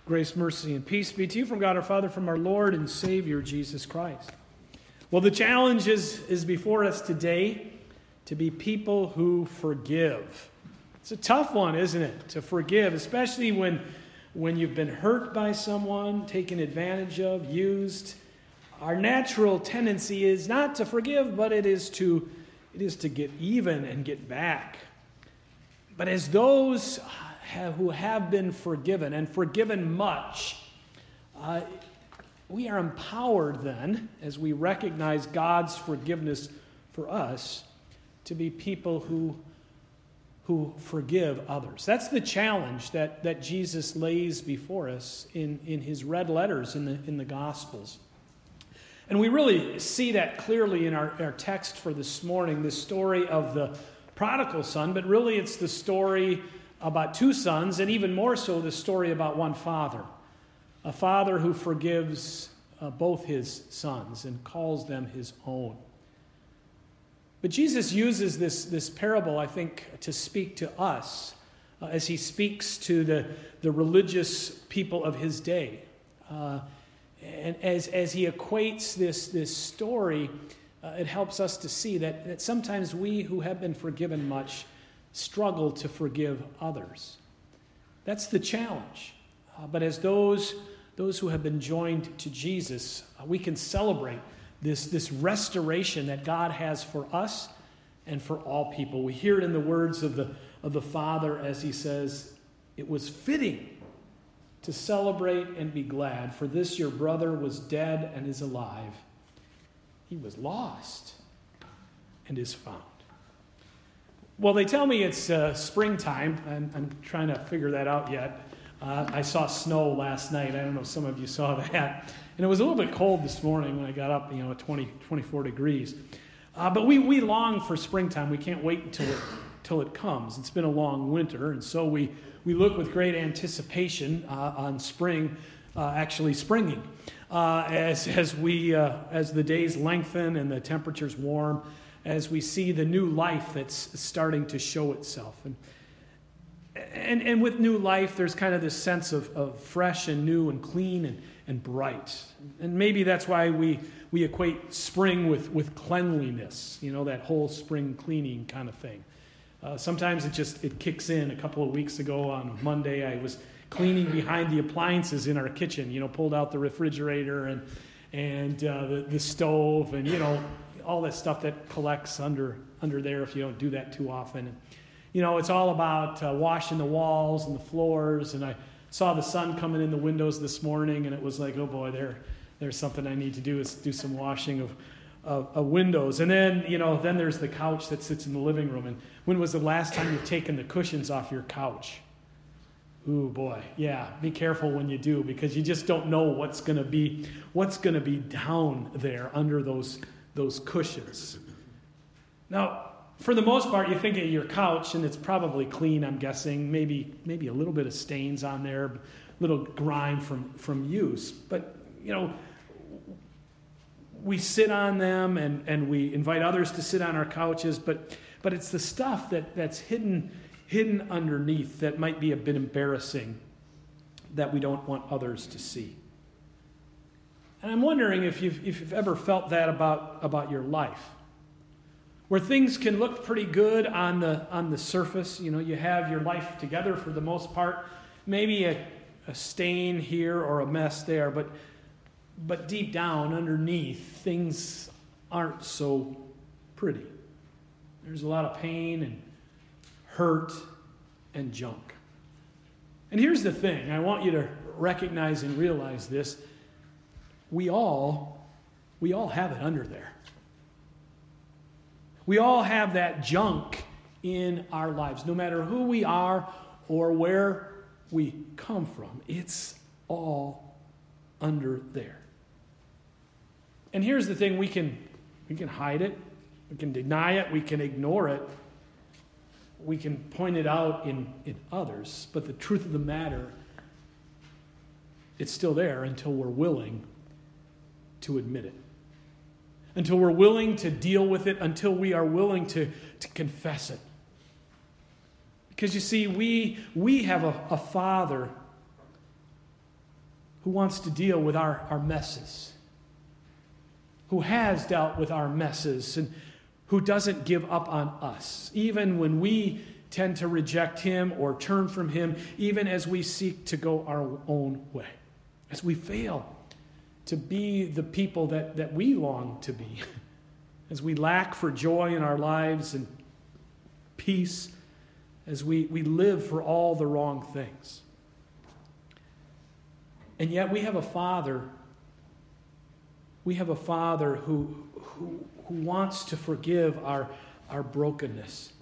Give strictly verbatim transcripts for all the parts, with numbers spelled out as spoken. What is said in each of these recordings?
Grace, mercy, and peace be to you from God our Father, from our Lord and Savior, Jesus Christ. Well, the challenge is, is before us today to be people who forgive. It's a tough one, isn't it, to forgive, especially when, when you've been hurt by someone, taken advantage of, used. Our natural tendency is not to forgive, but it is to, it is to get even and get back. But as those have, who have been forgiven and forgiven much, uh, we are empowered then, as we recognize God's forgiveness for us, to be people who, who forgive others. That's the challenge that, that Jesus lays before us in, in his red letters in the, in the Gospels. And we really see that clearly in our, our text for this morning, the story of the prodigal son, but really it's the story about two sons, and even more so the story about one father. A father who forgives uh, both his sons and calls them his own. But Jesus uses this, this parable, I think, to speak to us uh, as he speaks to the, the religious people of his day. Uh, and as, as he equates this, this story, uh, it helps us to see that, that sometimes we who have been forgiven much struggle to forgive others. That's the challenge. Uh, but as those, those who have been joined to Jesus, uh, we can celebrate this, this restoration that God has for us and for all people. We hear it in the words of the, of the Father as he says, "It was fitting to celebrate and be glad, for this your brother was dead and is alive. He was lost and is found." Well, they tell me it's uh, springtime. I'm, I'm trying to figure that out yet. Uh, I saw snow last night. I don't know if some of you saw that. And it was a little bit cold this morning when I got up, you know, at twenty, twenty-four degrees. Uh, but we, we long for springtime. We can't wait until it, until it comes. It's been a long winter, and so we, we look with great anticipation uh, on spring uh, actually springing. Uh, as, as, we, uh, as the days lengthen and the temperatures warm, as we see the new life that's starting to show itself. And and, and with new life, there's kind of this sense of, of fresh and new and clean and, and bright. And maybe that's why we, we equate spring with, with cleanliness, you know, that whole spring cleaning kind of thing. Uh, sometimes it just it kicks in. A couple of weeks ago on Monday, I was cleaning behind the appliances in our kitchen, you know, pulled out the refrigerator and, and uh, the, the stove and, you know, all that stuff that collects under under there if you don't do that too often. And, you know, it's all about uh, washing the walls and the floors. And I saw the sun coming in the windows this morning, and it was like, oh boy, there, there's something I need to do is do some washing of, of, of windows. And then, you know, then there's the couch that sits in the living room. And when was the last time you've taken the cushions off your couch? Ooh, boy, yeah, be careful when you do, because you just don't know what's going to be what's going to be down there under those those cushions. Now, for the most part, you think of your couch, and it's probably clean, I'm guessing. Maybe maybe a little bit of stains on there, a little grime from, from use. But, you know, we sit on them, and, and we invite others to sit on our couches, but but it's the stuff that, that's hidden, hidden underneath that might be a bit embarrassing that we don't want others to see. And I'm wondering if you've, if you've ever felt that about, about your life, where things can look pretty good on the on the surface. You know, you have your life together for the most part, maybe a, a stain here or a mess there, but but deep down underneath, things aren't so pretty. There's a lot of pain and hurt and junk. And here's the thing, I want you to recognize and realize this. We all, we all have it under there. We all have that junk in our lives, no matter who we are or where we come from. It's all under there. And here's the thing, we can we can hide it, we can deny it, we can ignore it, we can point it out in, in others, but the truth of the matter, it's still there until we're willing to admit it. Until we're willing to deal with it, until we are willing to, to confess it. Because you see, we, we have a, a Father who wants to deal with our, our messes, who has dealt with our messes, and who doesn't give up on us, even when we tend to reject him or turn from him, even as we seek to go our own way, as we fail to be the people that, that we long to be, as we lack for joy in our lives and peace, as we, we live for all the wrong things. And yet we have a Father, we have a Father who, who, who wants to forgive our, our brokenness.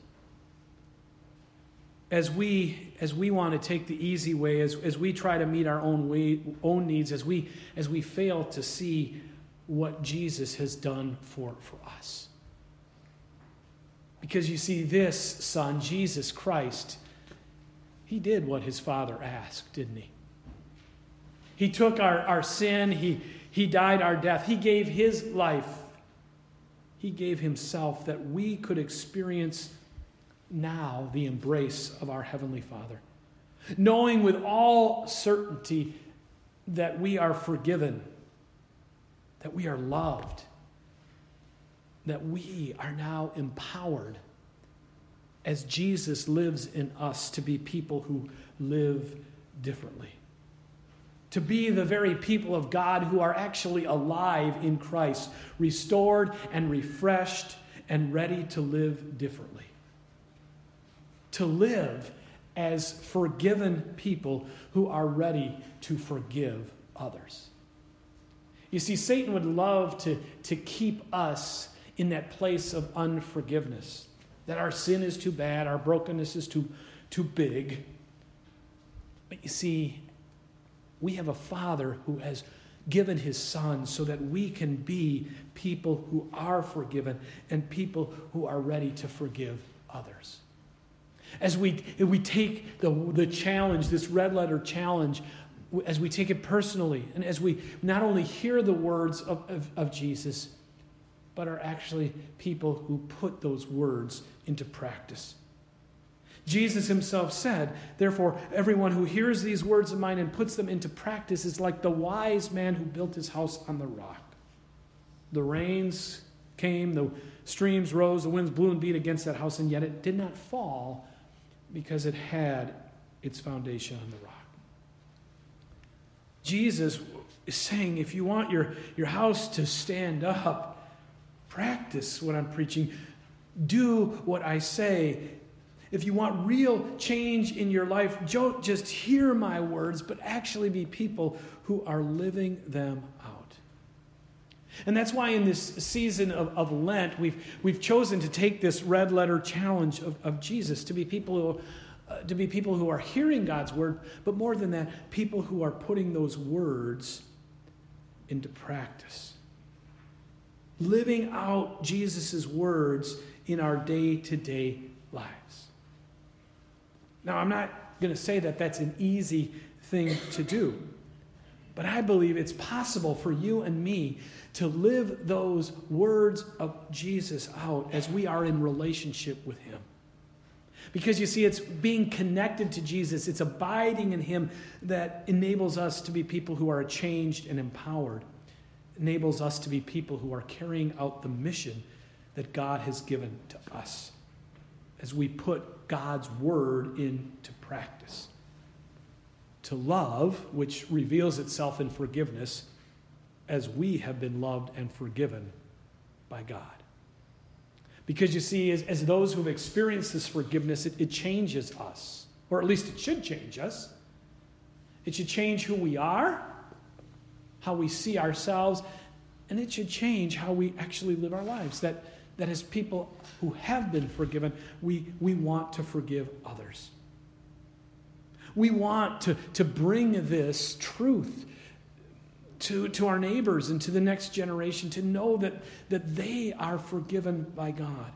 As we, as we want to take the easy way, as, as we try to meet our own way, own needs, as we, as we fail to see what Jesus has done for, for us. Because you see, this Son, Jesus Christ, he did what his Father asked, didn't he? He took our, our sin, he, he died our death, he gave his life, he gave himself that we could experience now the embrace of our Heavenly Father, knowing with all certainty that we are forgiven, that we are loved, that we are now empowered as Jesus lives in us to be people who live differently, to be the very people of God who are actually alive in Christ, restored and refreshed and ready to live differently. To live as forgiven people who are ready to forgive others. You see, Satan would love to, to keep us in that place of unforgiveness, that our sin is too bad, our brokenness is too, too big. But you see, we have a Father who has given his Son so that we can be people who are forgiven and people who are ready to forgive others. As we, if we take the, the challenge, this red letter challenge, as we take it personally, and as we not only hear the words of, of, of Jesus, but are actually people who put those words into practice. Jesus himself said, therefore, everyone who hears these words of mine and puts them into practice is like the wise man who built his house on the rock. The rains came, the streams rose, the winds blew and beat against that house, and yet it did not fall because it had its foundation on the rock. Jesus is saying, if you want your, your house to stand up, practice what I'm preaching. Do what I say. If you want real change in your life, don't just hear my words, but actually be people who are living them out. And that's why in this season of, of Lent, we've, we've chosen to take this red letter challenge of, of Jesus to be people who uh, to be people who are hearing God's word, but more than that, people who are putting those words into practice. Living out Jesus' words in our day-to-day lives. Now, I'm not going to say that that's an easy thing to do, but I believe it's possible for you and me to live those words of Jesus out as we are in relationship with him. Because you see, it's being connected to Jesus, it's abiding in him that enables us to be people who are changed and empowered, enables us to be people who are carrying out the mission that God has given to us as we put God's word into practice. To love, which reveals itself in forgiveness, as we have been loved and forgiven by God. Because you see, as, as those who have experienced this forgiveness, it, it changes us. Or at least it should change us. It should change who we are, how we see ourselves, and it should change how we actually live our lives. That, that as people who have been forgiven, we, we want to forgive others. We want to, to bring this truth to, to our neighbors and to the next generation, to know that, that they are forgiven by God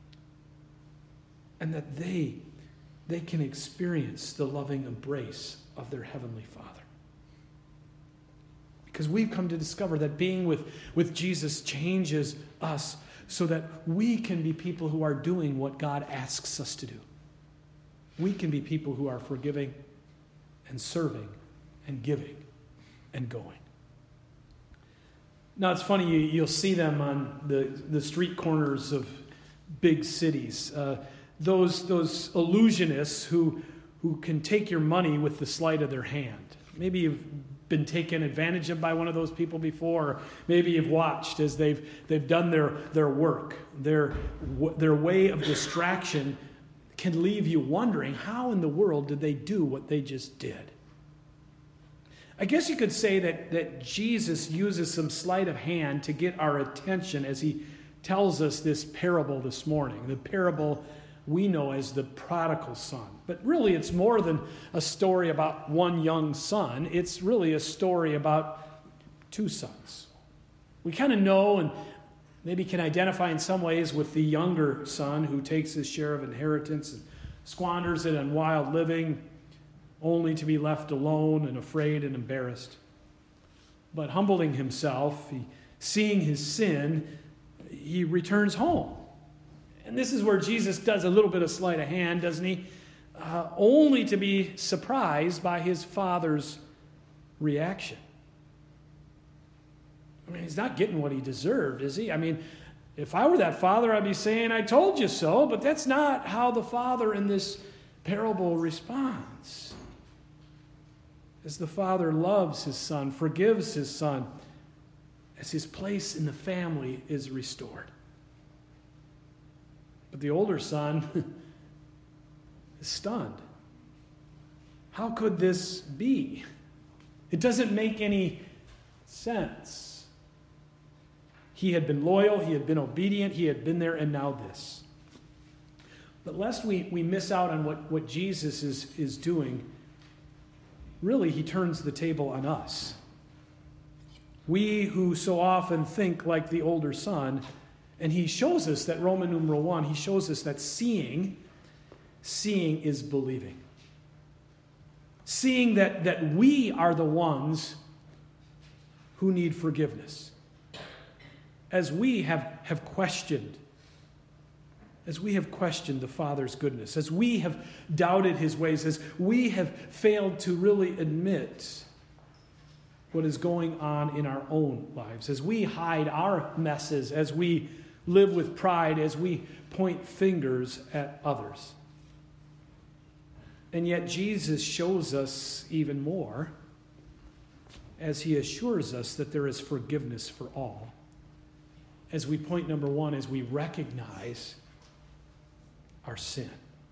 and that they, they can experience the loving embrace of their Heavenly Father. Because we've come to discover that being with, with Jesus changes us so that we can be people who are doing what God asks us to do. We can be people who are forgiving and serving and giving and going. Now, it's funny, you, you'll see them on the, the street corners of big cities. Uh, those, those illusionists who, who can take your money with the sleight of their hand. Maybe you've been taken advantage of by one of those people before. Or maybe you've watched as they've, they've done their, their work. Their, their way of distraction can leave you wondering, how in the world did they do what they just did? I guess you could say that, that Jesus uses some sleight of hand to get our attention as he tells us this parable this morning, the parable we know as the prodigal son. But really, it's more than a story about one young son. It's really a story about two sons. We kind of know and maybe can identify in some ways with the younger son who takes his share of inheritance and squanders it on wild living, only to be left alone and afraid and embarrassed. But humbling himself, he, seeing his sin, he returns home. And this is where Jesus does a little bit of sleight of hand, doesn't he? Uh, only to be surprised by his father's reaction. I mean, he's not getting what he deserved, is he? I mean, if I were that father, I'd be saying, I told you so, but that's not how the father in this parable responds. As the father loves his son, forgives his son, as his place in the family is restored. But the older son is stunned. How could this be? It doesn't make any sense. He had been loyal, he had been obedient, he had been there, and now this. But lest we, we miss out on what, what Jesus is, is doing, really he turns the table on us. We who so often think like the older son. And he shows us that, Roman numeral one, he shows us that seeing, seeing is believing. Seeing that, that we are the ones who need forgiveness. As we have, have questioned, as we have questioned the Father's goodness, as we have doubted his ways, as we have failed to really admit what is going on in our own lives, as we hide our messes, as we live with pride, as we point fingers at others. And yet Jesus shows us even more as he assures us that there is forgiveness for all. As we point number one, as we recognize our sin.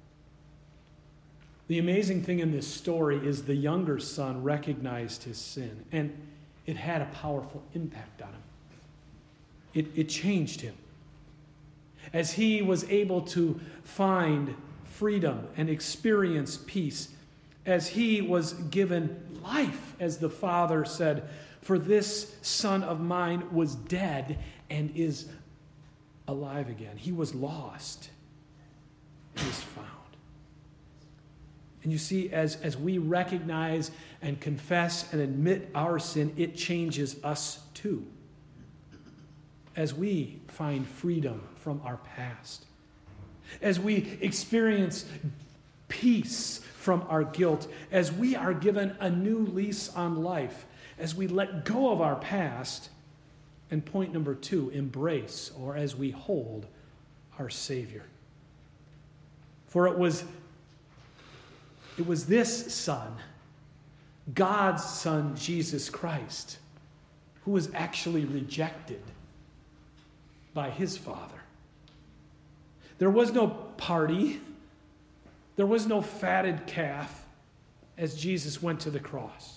The amazing thing in this story is the younger son recognized his sin, and it had a powerful impact on him. It, it changed him. As he was able to find freedom and experience peace, as he was given life, as the father said, for this son of mine was dead and is alive again. He was lost and is found. And you see, as, as we recognize and confess and admit our sin, it changes us too. As we find freedom from our past, as we experience peace from our guilt, as we are given a new lease on life, as we let go of our past, and point number two, embrace, or as we hold our Savior. For it was, it was this Son, God's Son, Jesus Christ, who was actually rejected by his Father. There was no party. There was no fatted calf as Jesus went to the cross.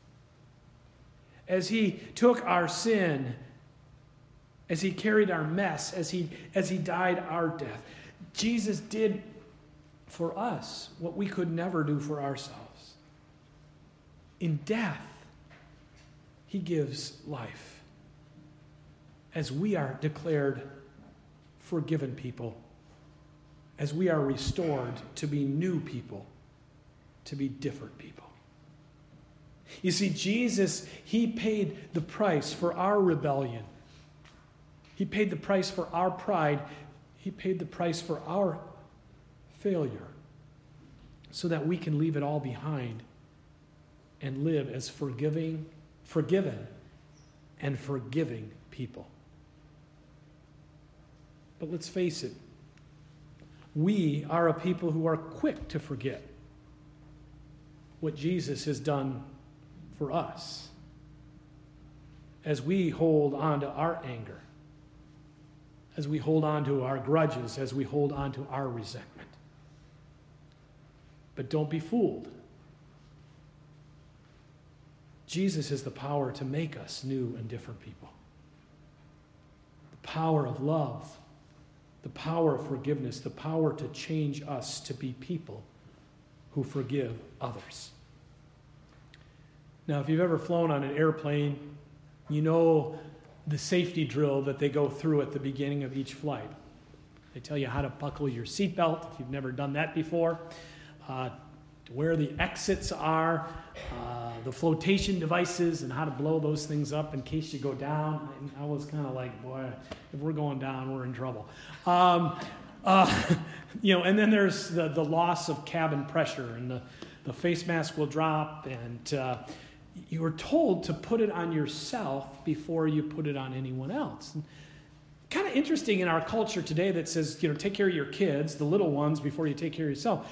As he took our sin, as he carried our mess, as he, as he died our death, Jesus did for us what we could never do for ourselves. In death, he gives life. As we are declared forgiven people, as we are restored to be new people, to be different people. You see, Jesus, he paid the price for our rebellion. He paid the price for our pride. He paid the price for our failure so that we can leave it all behind and live as forgiving, forgiven, and forgiving people. But let's face it, we are a people who are quick to forget what Jesus has done for us as we hold on to our anger, as we hold on to our grudges, as we hold on to our resentment. But don't be fooled. Jesus has the power to make us new and different people. The power of love, the power of forgiveness, the power to change us to be people who forgive others. Now, if you've ever flown on an airplane, you know the safety drill that they go through at the beginning of each flight. They tell you how to buckle your seatbelt if you've never done that before, uh, where the exits are, uh, the flotation devices, and how to blow those things up in case you go down. And I was kind of like, boy, if we're going down, we're in trouble. Um, uh, you know, and then there's the, the loss of cabin pressure, and the, the face mask will drop, and uh, you are told to put it on yourself before you put it on anyone else. And kind of interesting in our culture today that says, you know, take care of your kids, the little ones, before you take care of yourself.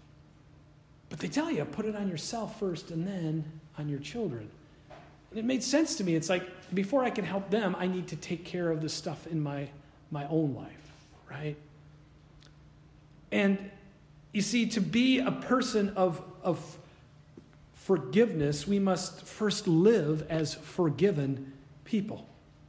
But they tell you, put it on yourself first and then on your children. And it made sense to me. It's like, before I can help them, I need to take care of the stuff in my, my own life, right? And you see, to be a person of, of forgiveness, we must first live as forgiven people.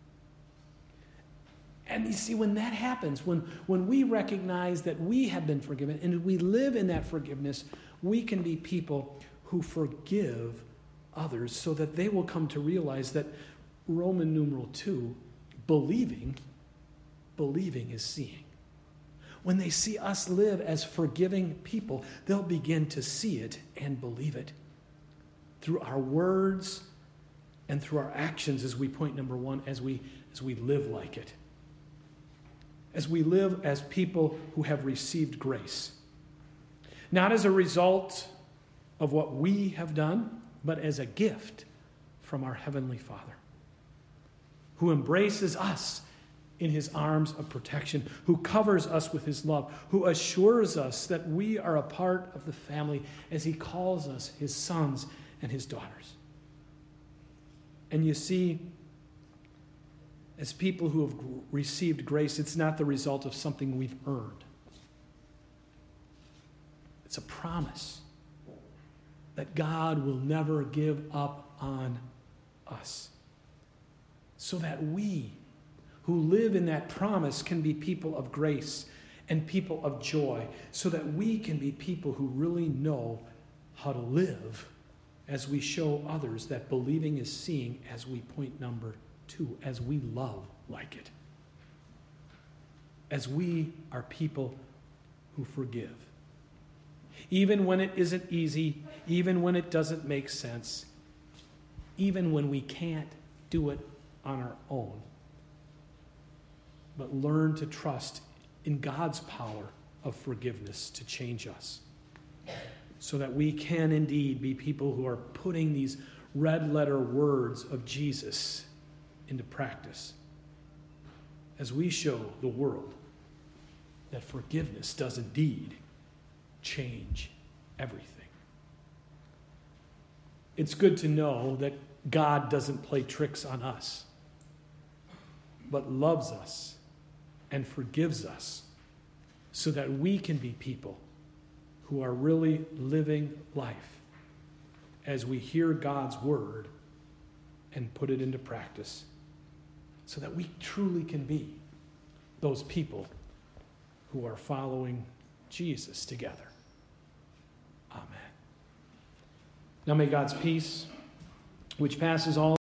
And you see, when that happens, when, when we recognize that we have been forgiven and we live in that forgiveness, we can be people who forgive others so that they will come to realize that Roman numeral two, believing, believing is seeing. When they see us live as forgiving people, they'll begin to see it and believe it through our words and through our actions, as we point number one, as we as we live like it. As we live as people who have received grace. Not as a result of what we have done, but as a gift from our Heavenly Father, who embraces us in his arms of protection, who covers us with his love, who assures us that we are a part of the family as he calls us his sons and his daughters. And you see, as people who have received grace, it's not the result of something we've earned. It's a promise that God will never give up on us, so that we who live in that promise can be people of grace and people of joy, so that we can be people who really know how to live as we show others that believing is seeing, as we point number two, as we love like it. As we are people who forgive. Even when it isn't easy, even when it doesn't make sense, even when we can't do it on our own. But learn to trust in God's power of forgiveness to change us, so that we can indeed be people who are putting these red letter words of Jesus into practice, as we show the world that forgiveness does indeed change everything. It's good to know that God doesn't play tricks on us, but loves us and forgives us, so that we can be people who are really living life as we hear God's word and put it into practice, so that we truly can be those people who are following Jesus together. Amen. Now may God's peace, which passes all